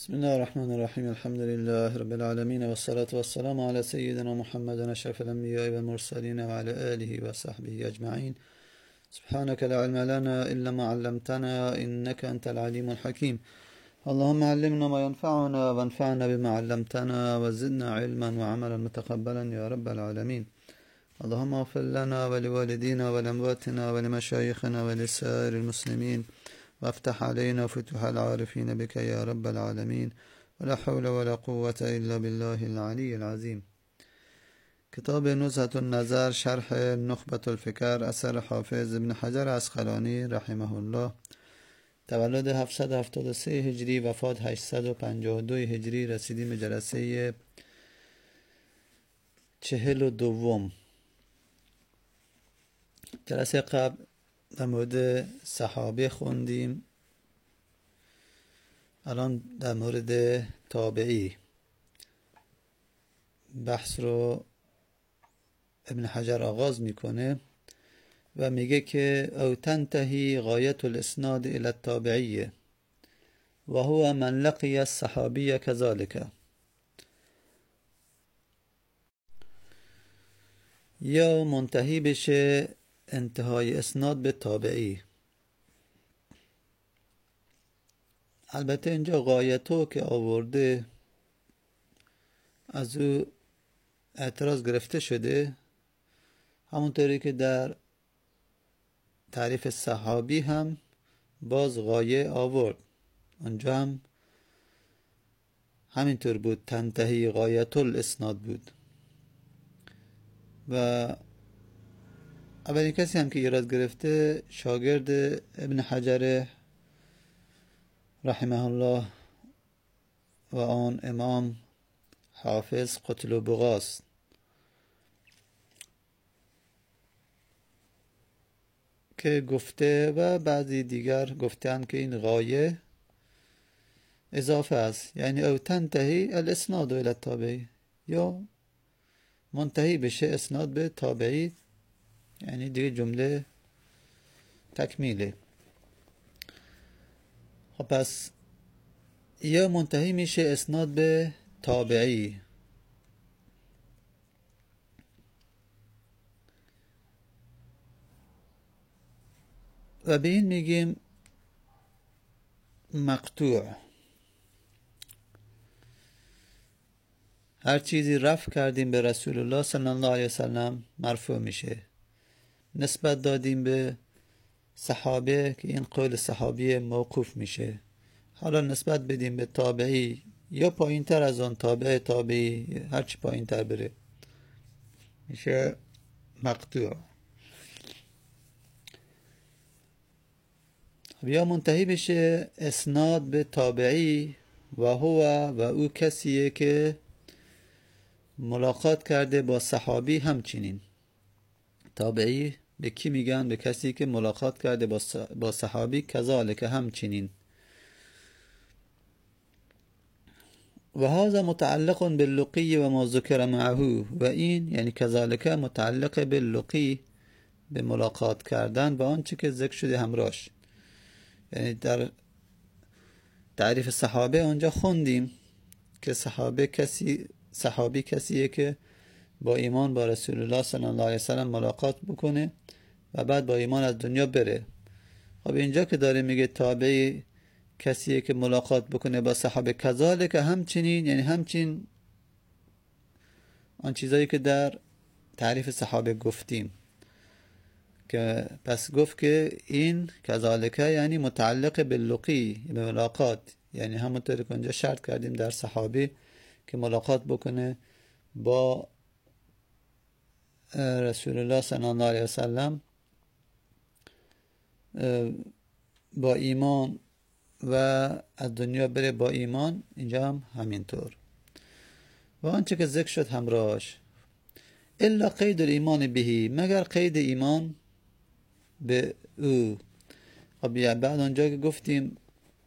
بسم الله الرحمن الرحيم الحمد لله رب العالمين والصلاة والسلام على سيدنا محمد أشرف الأنبياء والمرسلين وعلى آله وصحبه أجمعين. سبحانك لا علم لنا إلا ما علمتنا إنك أنت العليم الحكيم. اللهم علمنا ما ينفعنا وانفعنا بما علمتنا وزدنا علما وعملا متقبلا يا رب العالمين. اللهم اغفر لنا ولوالدينا ولأمواتنا ولمشايخنا ولسائر المسلمين وافتح علينا فتوح العارفين بك يا رب العالمين ولا حول ولا قوة إلا بالله العلي العظيم. کتاب نزهة النظر شرح نخبة الفکر اثر حافظ ابن حجر عسقلانی رحمه الله. تولد 773 هجری، وفات 852 هجری. رسیدیم به جلسه 42. جلسه قبل در مورد صحابه خوندیم، الان در مورد تابعی بحث رو ابن حجر آغاز میکنه و میگه که او تنتهی غایت الاسناد الى التابعیه و هو من لقی الصحابی كذلك. یا منتهی بشه انتهای اسناد به تابعی. البته اینجا غایتو که آورده از او اعتراض گرفته شده، همونطوری که در تعریف صحابی هم باز غایه آورد، اونجا هم همینطور بود، تنتهی غایت الاسناد بود. و اولین کسی هم که ایراد گرفته شاگرد ابن حجر رحمه الله و آن امام حافظ قتلبغا است که گفته و بعضی دیگر گفتند که این غایه اضافه است، یعنی او تنتهی الاسناد الی التابعی، یا منتهی بشه اسناد به تابعی، یعنی دیگه جمله تکمیله. خب پس یا منتهی میشه اسناد به تابعی و به این میگیم مقطوع. هر چیزی رفع کردیم به رسول الله صلی الله علیه وسلم مرفوع میشه. نسبت دادیم به صحابه که این قول صحابی موقوف میشه. حالا نسبت بدیم به تابعی یا پایین تر از آن، تابع تابعی هرچی پایین تر بره میشه مقطوع. یا منتهی بشه اسناد به تابعی و هو و او کسیه که ملاقات کرده با صحابی. همچنین تابعی به کی میگن؟ به کسی که ملاقات کرده با صحابی. کذالک همچنین. و هذا متعلق باللقی و ما ذکر معه، و این یعنی کذالک متعلق باللقی، به ملاقات کردن و آنچه که ذکر شده همراهش. یعنی در تعریف صحابه اونجا خوندیم که صحابی کسیه که با ایمان با رسول الله صلی الله علیه وسلم ملاقات بکنه و بعد با ایمان از دنیا بره. خب اینجا که داره میگه تابعی کسیه که ملاقات بکنه با صحابه، کذالک همچنین، یعنی همچین آن چیزایی که در تعریف صحابه گفتیم، که پس گفت که این کذالک یعنی متعلق باللقی، به ملاقات، یعنی همونطور که اونجا شرط کردیم در صحابه که ملاقات بکنه با رسول الله صلی الله علیه وسلم با ایمان و از دنیا بره با ایمان. اینجا هم همینطور. و آنچه که ذکر شد همراهش. الا قید الایمان بهی، مگر قید ایمان به او. خب بعد آنجا که گفتیم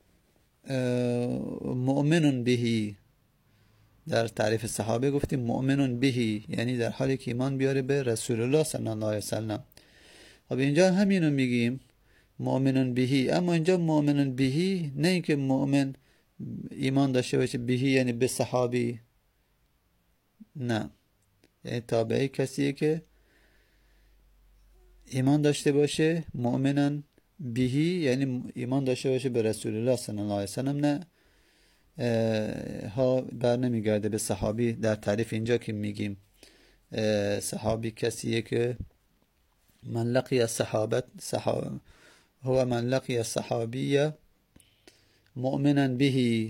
مؤمن بهی، در تعریف صحابه گفتیم مؤمن بهی، یعنی در حالی که ایمان بیاره به رسول الله صلی الله علیه وسلم. خب اینجا همینو میگیم مؤمن بهی، اما اینجا مؤمن بهی نه اینکه مؤمن ایمان داشته باشه بهی یعنی به صحابی، نه، یعنی تابعی کسیه که ایمان داشته باشه مؤمنن بهی یعنی ایمان داشته باشه به رسول الله صلی الله علیه وسلم، نه ها بر نمیگرده به صحابی. در تعریف اینجا که میگیم صحابی کسیه که من لقی هو من لقی صحابیه مؤمنا به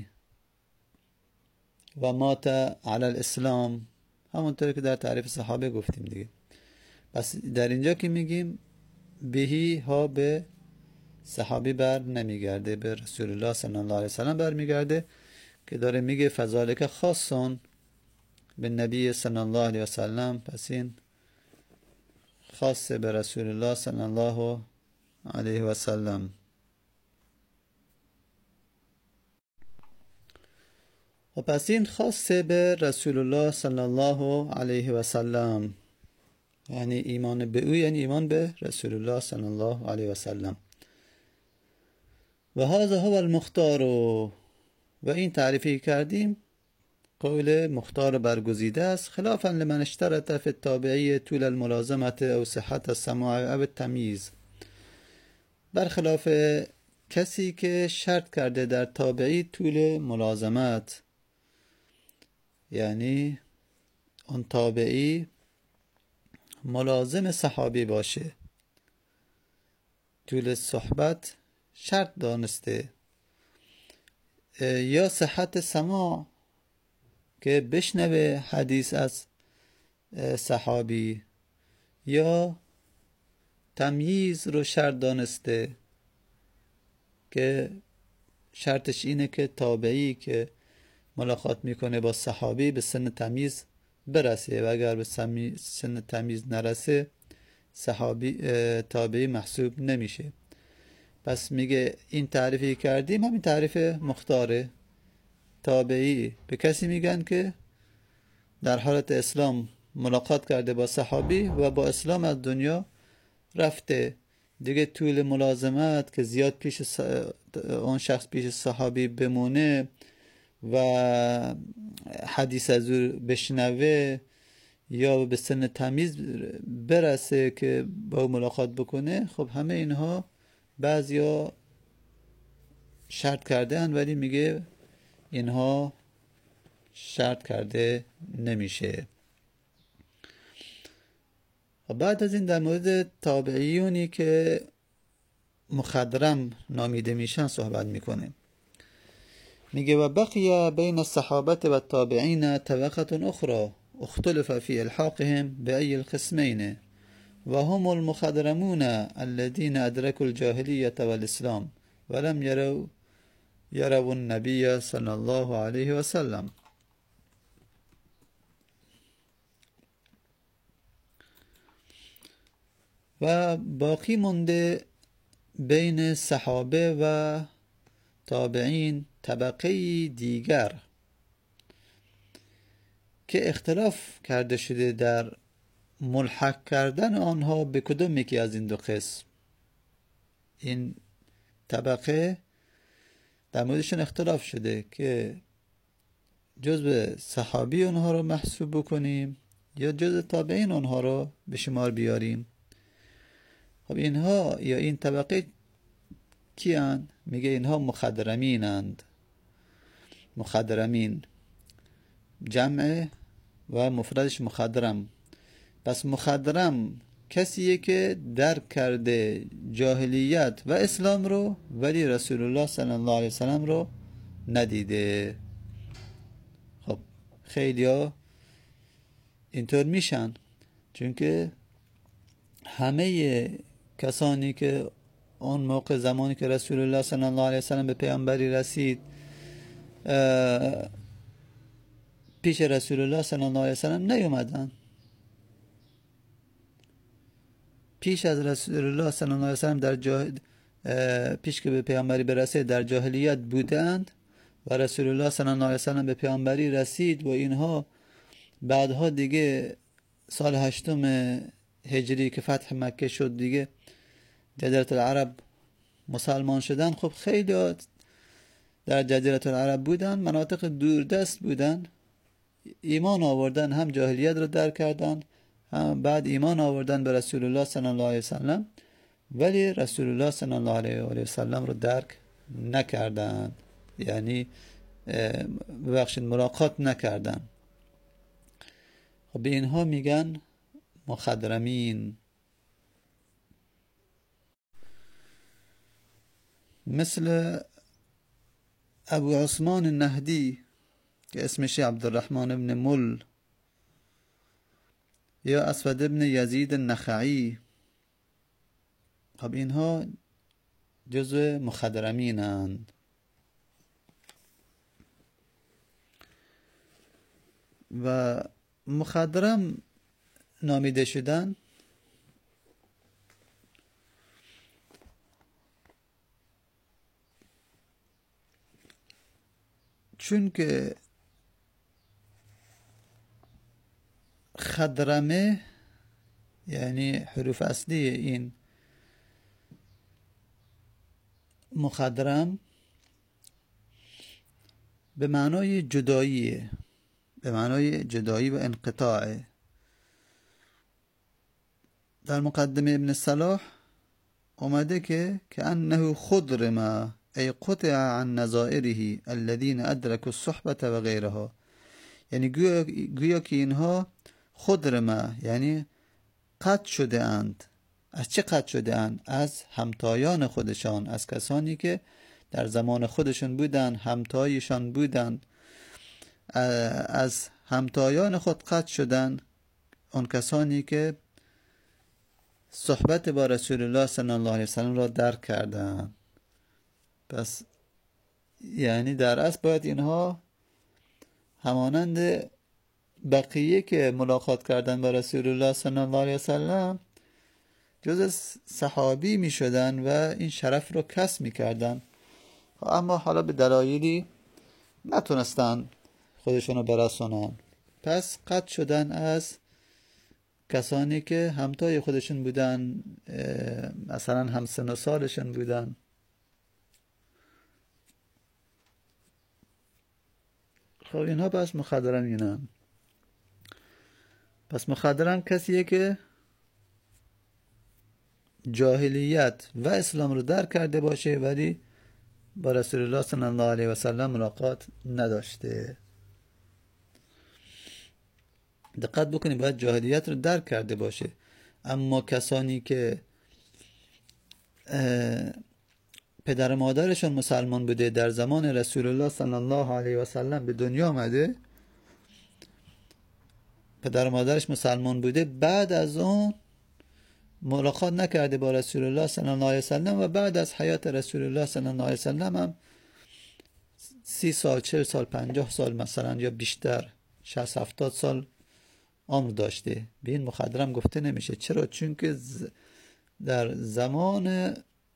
و مات علی الاسلام، همونطور که در تعریف صحابه گفتیم دیگه. پس در اینجا که میگیم بهی ها به صحابی بر نمیگرده، به رسول الله صلی الله علیه وسلم بر میگرده که داره میگه فذالک خاصون به نبی صلی الله علیه وسلم، پس این خاصه به رسول الله صلی الله علیه وسلم. و پس این خاصه به رسول الله صلی الله علیه وسلم، یعنی ایمان به او یعنی ایمان به رسول الله صلی الله علیه وسلم. و هذا هو المختار، و این تعریفی کردیم قول مختار برگزیده است، خلافا لمن اشترط فی التابعی طول الملازمه او صحت السماع او التمییز، برخلاف کسی که شرط کرده در تابعی طول ملازمت، یعنی اون تابعی ملازم صحابی باشه، طول صحبت شرط دانسته، یا صحت سماع که بشنوه حدیث از صحابی، یا تمییز رو شرط دانسته که شرطش اینه که تابعی که ملاقات میکنه با صحابی به سن تمییز برسه، و اگر به سن تمییز نرسه صحابی تابعی محسوب نمیشه. پس میگه این تعریفی کردیم همین تعریف مختاره. تابعی به کسی میگن که در حالت اسلام ملاقات کرده با صحابی و با اسلام از دنیا رفته دیگه، طول ملازمت که زیاد پیش اون شخص پیش صحابی بمونه و حدیث از او بشنوه یا به سن تمیز برسه که با ملاقات بکنه، خب همه اینها بعضیا شرط کرده هن، ولی میگه اینها شرط کرده نمیشه. بعد از این در مورد تابعیونی که مخضرم نامیده میشن صحبت میکنه. میگه و بقی بین الصحابه و التابعین طبقه اخرى اختلف فی الحاقهم بأي القسمین و هم المخضرمون الذين ادركوا الجاهلیة والاسلام ولم يروا النبي صلی الله علیه وسلم. و باقی مونده بین صحابه و تابعین طبقه دیگر که اختلاف کرده شده در ملحق کردن آنها به کدوم یکی از این دو قسم. این طبقه در موردشون اختلاف شده که جزء صحابی اونها رو محسوب بکنیم یا جزء تابعین اونها رو به شمار بیاریم. خب اینها یا این طبقه کیان؟ میگه اینها مخضرمینند. مخضرمین جمع و مفردش مخضرم. پس مخضرم کسیه که درک کرده جاهلیت و اسلام رو ولی رسول الله صلی الله علیه وسلم رو ندیده. خب خیلی ها اینطور میشن، چون که همه کسانی که اون موقع زمانی که رسول الله صلی الله علیه وسلم به پیامبری رسید پیش رسول الله صلی الله علیه وسلم نیومدن، پیش از رسول الله صلی الله علیه وسلم پیش که به پیامبری برسه در جاهلیت بودند و رسول الله صلی الله علیه وسلم به پیامبری رسید و اینها بعدها دیگه سال 8 هجری که فتح مکه شد دیگه جزیره العرب مسلمان شدن. خب خیلی در جزیره العرب بودن، مناطق دوردست بودن، ایمان آوردن، هم جاهلیت رو درک کردن، هم بعد ایمان آوردن به رسول الله صلی الله علیه وسلم، ولی رسول الله صلی الله علیه و سلم رو درک نکردن، یعنی ببخشید ملاقات نکردن. خب به اینها میگن مخضرمین. مثل ابو عثمان النهدی که اسمش عبدالرحمن ابن مل، یا اسود ابن یزید النخعی. خب اینها جزء مخضرمینند. و مخضرم نامیده شدن چون که خضرمه یعنی حروف اصلی این مخضرم به معنای جداییه، به معنای جدایی و انقطاع. در مقدمه ابن صلاح اومده که انه خضرم ای قطع عن نظائره الذين ادركوا الصحبة و غیرها، یعنی گویا که اینها خضرم یعنی قطع شده اند. از چه قطع شده اند؟ از همتایان خودشان، از کسانی که در زمان خودشون بودن، همتایشان بودن، از همتایان خود قطع شدن، اون کسانی که صحبت با رسول الله صلی الله علیه وسلم را درک کردن. پس یعنی در اصل باید اینها همانند بقیه که ملاقات کردن با رسول الله صلی الله علیه وسلم جز صحابی می شدن و این شرف رو کسب می کردن، اما حالا به دلایلی نتونستن خودشونو برسونن، پس قطع شدن از کسانی که همتای خودشون بودن، مثلا هم سن و سالشون بودن. خب اینها پس مخضرمینن. پس مخضرم کسیه که جاهلیت و اسلام رو درک کرده باشه ولی با رسول الله صلی الله علیه و سلم ملاقات نداشته. دقت بکنید، باید جاهلیت رو درک کرده باشه. اما کسانی که پدر و مادرشون مسلمان بوده، در زمان رسول الله صلی الله علیه و سلم به دنیا آمده، پدر و مادرش مسلمان بوده، بعد از اون ملاقات نکرده با رسول الله صلی الله علیه و سلم و بعد از حیات رسول الله صلی الله علیه و سلم هم 30 سال 40 سال 50 سال مثلا یا بیشتر 60 70 سال عمر داشته، به این مخضرم گفته نمیشه. چرا؟ چون که در زمان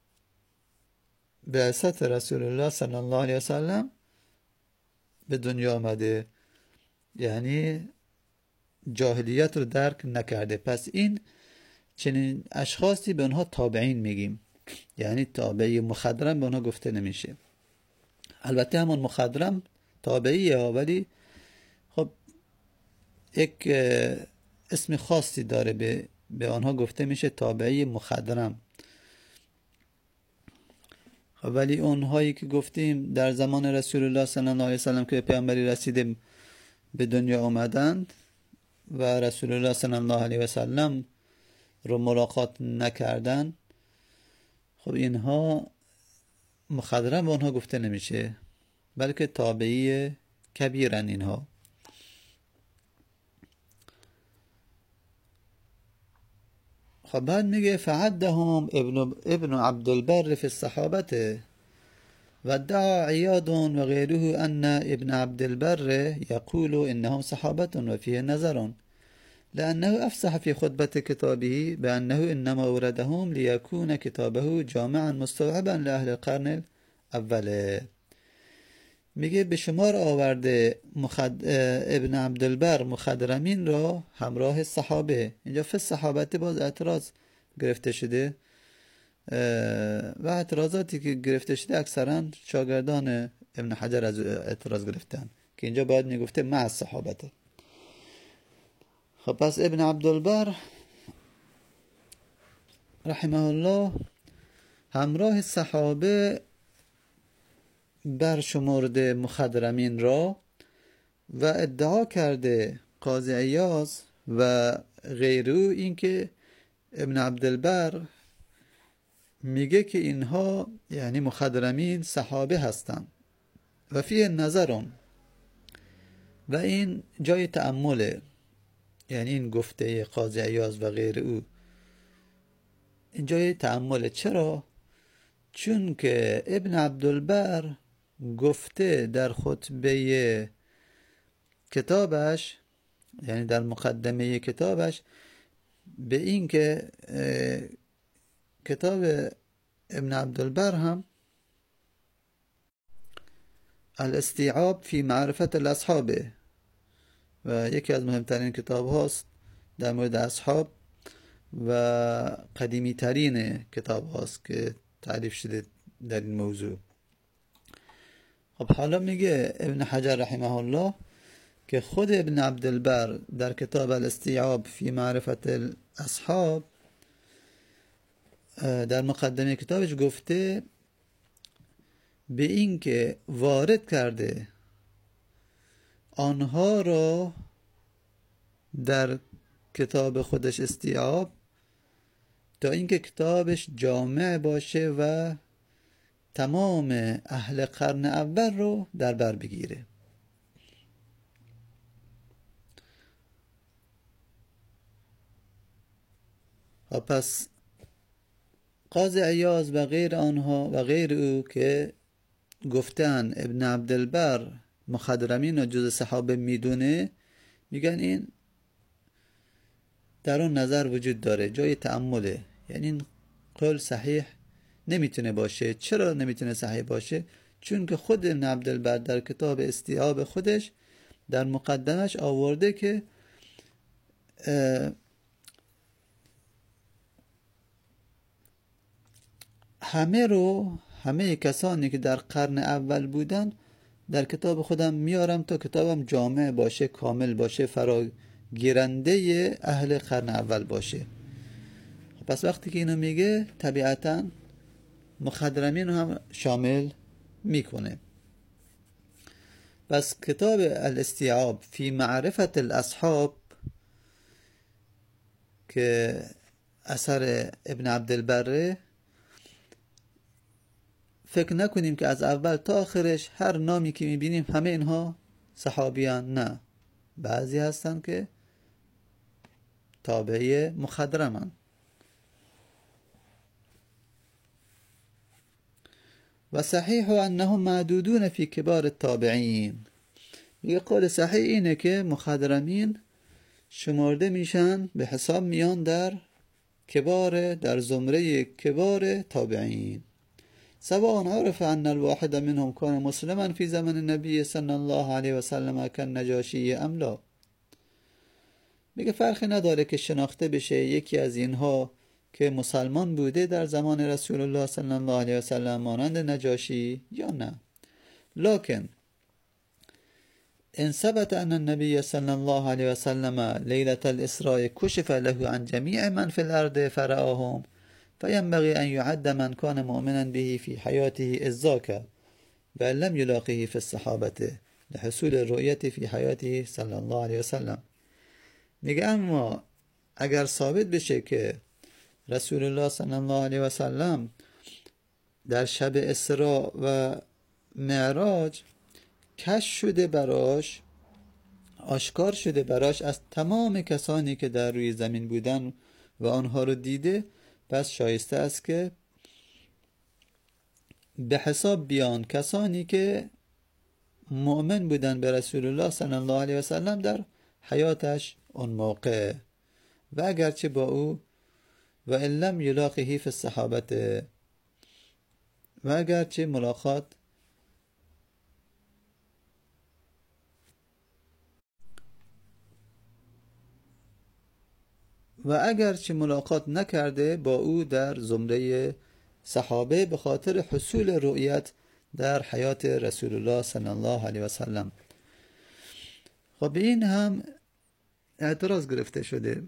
بعثت رسول الله صلی الله علیه و سلم به دنیا آمده، یعنی جاهلیت رو درک نکرده. پس این چنین اشخاصی به اونها تابعین میگیم، یعنی تابعی مخضرم به اونها گفته نمیشه. البته همون مخضرم تابعیه ولی خب یک اسم خاصی داره، به آنها گفته میشه تابعی مخضرم. خب ولی اونهایی که گفتیم در زمان رسول الله صلی الله علیه وسلم که پیامبری رسیده به دنیا آمدند و رسول الله صلی الله علیه وسلم رو ملاقات نکردن، خب اینها مخضرم به اونها گفته نمیشه، بلکه تابعی کبیرن اینها. خب بعد میگه فعدهم ابن عبد البر في الصحابة وادعى عياض وغيره أن ابن عبد البر يقول إنهم صحابة وفيه نظر، لأنه أفسح في خطبة كتابه بأنه إنما أوردهم ليكون كتابه جامعا مستوعبا لأهل القرن الأول. میگه به شمار آورده ابن عبدالبر مخضرمین را همراه صحابه. اینجا فی صحابته باز اعتراض گرفته شده و اعتراضاتی که گرفته شده اکثرا شاگردان ابن حجر از اعتراض گرفتن که اینجا باید میگفته مع الصحابته. خب پس ابن عبدالبر رحمه الله همراه صحابه برشمرده مخضرمین را و ادعا کرده قاضی عیاض و غیره این که ابن عبدالبر میگه که اینها یعنی مخضرمین صحابه هستند و فیه نظرم، و این جای تأمله، یعنی این گفته قاضی عیاض و غیر او این جای تأمله. چرا؟ چون که ابن عبدالبر گفته در خطبه کتابش، یعنی در مقدمه کتابش، به این که کتاب ابن عبدالبر هم الاستیعاب فی معرفت الاصحاب و یکی از مهمترین کتاب هاست در مورد اصحاب و قدیمی ترین کتاب هاست که تعریف شده در این موضوع. خب حالا میگه ابن حجر رحمه الله که خود ابن عبدالبر در کتاب الاستیعاب فی معرفت الاصحاب در مقدمه کتابش گفته به این که وارد کرده آنها را در کتاب خودش استیعاب تا اینکه کتابش جامع باشه و تمام اهل قرن اول رو در بر بگیره. و پس قاضی عیاض و غیر آنها و غیر او که گفتن ابن عبدالبر مخضرمین و جز صحابه میدونه، میگن این در اون نظر وجود داره، جای تأمله، یعنی این قول صحیح نمیتونه باشه. چرا نمیتونه صحیح باشه؟ چون که خود ابن عبدالبر در کتاب استیعاب خودش در مقدمش آورده که همه کسانی که در قرن اول بودن در کتاب خودم میارم تا کتابم جامع باشه، کامل باشه، فراگیرنده اهل قرن اول باشه. پس وقتی که اینو میگه طبیعتاً مخضرمین رو هم شامل میکنه. پس کتاب الاستیعاب فی معرفت الاصحاب که اثر ابن عبدالبره، فکر نکنیم که از اول تا آخرش هر نامی که میبینیم همه اینها صحابیان، نه، بعضی هستن که تابعی مخضرمن. و صحیح انهم معدودون فی کبار التابعین. میگه قول صحیح اینه که مخضرمین شمرده میشن، به حساب میان در زمره کبار تابعین. سواء عرف ان الواحد منهم كان مسلما في زمن النبي صلى الله عليه وسلم كالنجاشی ام لا. میگه فرقی نداره که شناخته بشه یکی از اینها که مسلمان بوده در زمان رسول الله صلی الله علیه و سلم مانند نجاشی یا نه. لكن ان ثبت ان النبي صلى الله عليه وسلم ليلة الاسراء كشف له عن جميع من في الارض فرآهم فينبغي ان يعد من كان مؤمنا به في حياته اذ ذاك وان لم يلاقه في الصحابة لحصول الرؤية في حياته صلى الله عليه وسلم. میگه اما اگر ثابت بشه که رسول الله صلی الله علیه و سلم در شب اسراء و معراج کشف شده براش، آشکار شده براش از تمام کسانی که در روی زمین بودن و آنها رو دیده، پس شایسته است که به حساب بیان کسانی که مؤمن بودن به رسول الله صلی الله علیه و سلم در حیاتش اون موقع، و اگرچه با او و ان لم یلاقه فی الصحابه، و اگرچه ملاقات نکرده با او در زمره صحابه به خاطر حصول رؤیت در حیات رسول الله صلی الله علیه و سلم. خب این هم اعتراض گرفته شده.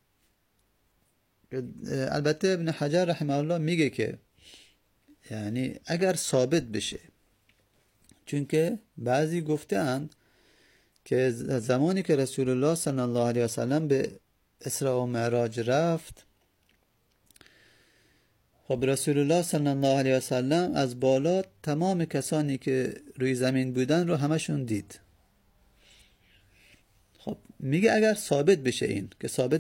البته ابن حجر رحمه الله میگه که یعنی اگر ثابت بشه، چون که بعضی گفتند که زمانی که رسول الله صلی الله علیه و سلم به اسراء و معراج رفت، خب رسول الله صلی الله علیه و سلم از بالا تمام کسانی که روی زمین بودن رو همشون دید. خب میگه اگر ثابت بشه، این که ثابت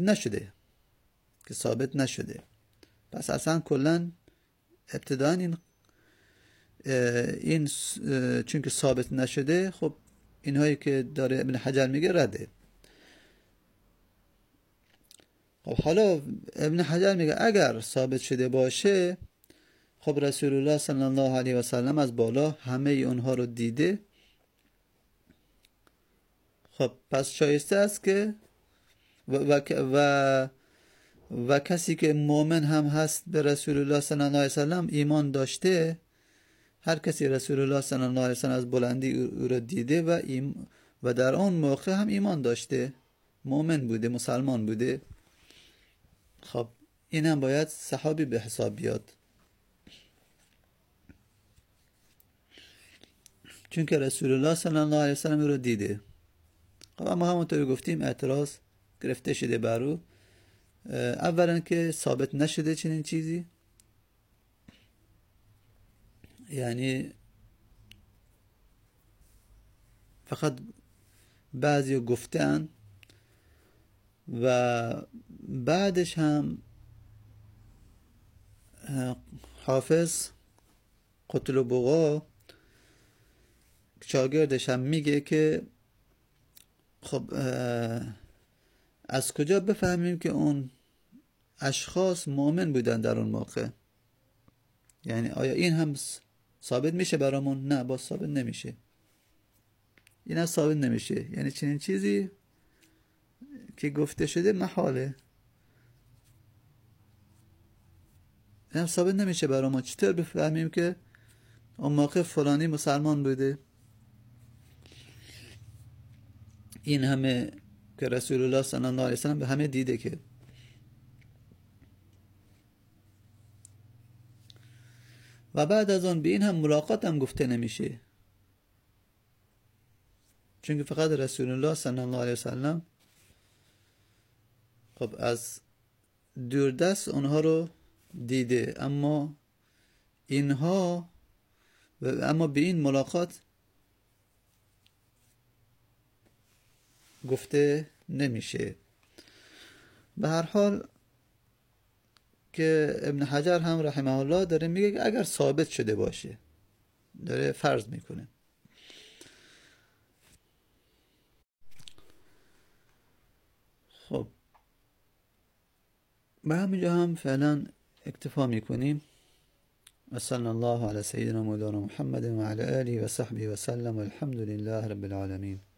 نشده، پس اصلا کلا ابتداً این چون که ثابت نشده، خب اینهایی که داره ابن حجر میگه رده. خب حالا ابن حجر میگه اگر ثابت شده باشه، خب رسول الله صلی الله علیه و سلم از بالا همه اونها رو دیده. خب پس شایسته است که و کسی که مؤمن هم هست به رسول الله صلی الله علیه و سلم ایمان داشته، هر کسی رسول الله صلی الله علیه و سلم از بلندی او را دیده و در آن موقع هم ایمان داشته، مؤمن بوده، مسلمان بوده، خب این هم باید صحابی به حساب بیاد، چون که رسول الله صلی الله علیه و سلم او را دیده. خب اما همونطور گفتیم اعتراض گرفته شده بر او. اولا که ثابت نشده چنین چیزی، یعنی فقط بعضی گفتن، و بعدش هم حافظ قطلبغا شاگردش هم میگه که خب از کجا بفهمیم که اون اشخاص مؤمن بودن در اون موقع؟ یعنی آیا این هم ثابت میشه برامون؟ نه، با ثابت نمیشه، این هم ثابت نمیشه. یعنی چنین چیزی که گفته شده محاله، این هم ثابت نمیشه برامون. چطور بفهمیم که اون موقع فلانی مسلمان بوده؟ این همه که رسول الله صلی الله علیه و سلم به همه دیده که. و بعد از اون به این هم ملاقات هم گفته نمیشه، چون که فقط رسول الله صلی الله علیه و سلم خب از دوردست اونها رو دیده، اما به این ملاقات گفته نمیشه. به هر حال که ابن حجر هم رحمه الله داره میگه که اگر ثابت شده باشه، داره فرض میکنه. خب به همینجا هم فعلا اکتفا میکنیم. و صلی الله علی سیدنا مولانا محمد و علی آله و صحبه و سلم و الحمد لله رب العالمین.